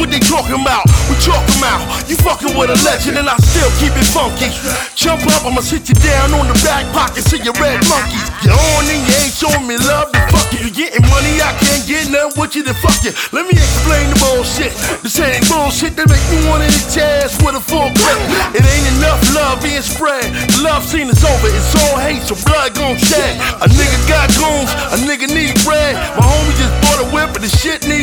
what they talking about. We talk them out. You fucking with a legend and I still keep it funky. Jump up, I'ma sit you down on the back pocket, see your red monkeys. You're on and you ain't showing me love, then fuck you. You getting money, I can't get nothing with you, then fuck you. Let me explain the bullshit. This ain't bullshit that make me wanna hit your ass with a full clip. It ain't enough love being spread. The love scene is over, it's all hate, so blood gon' shed. A nigga got goons, a nigga need bread. My homie just bought a whip and the shit need